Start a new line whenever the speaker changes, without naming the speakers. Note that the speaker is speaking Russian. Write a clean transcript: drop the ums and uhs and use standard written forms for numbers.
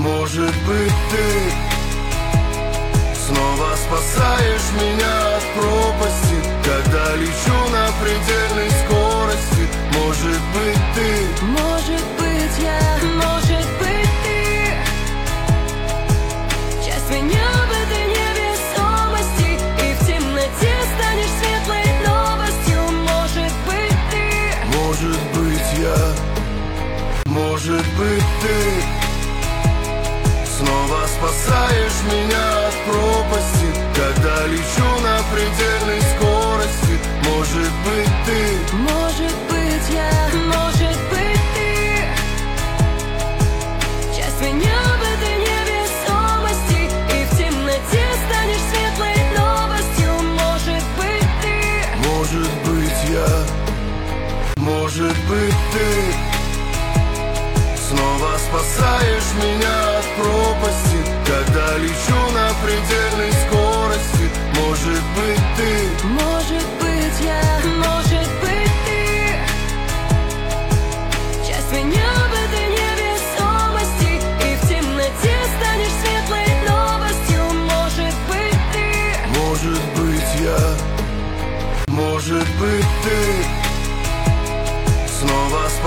Может быть, ты снова спасаешь меня от пропасти, когда лечу на предельной скорости. Может быть, ты,
может быть, я, может быть, ты часть меня в этой невесомости, и в темноте станешь светлой новостью. Может быть, ты,
может быть, я, может быть, ты снова спасаешь меня от пропасти, когда лечу на предельной скорости. Может быть, ты,
может быть, я, может быть, ты часть меня в этой невесомости, и в темноте станешь светлой новостью. Может быть, ты,
может быть, я, может быть, ты снова спасаешь меня от пропасти, когда лечу на предельной скорости. Может быть, ты,
может быть, я, может быть, ты часть меня в этой невесомости, и в темноте станешь светлой новостью. Может быть, ты,
может быть, я, может быть, ты снова спасаешь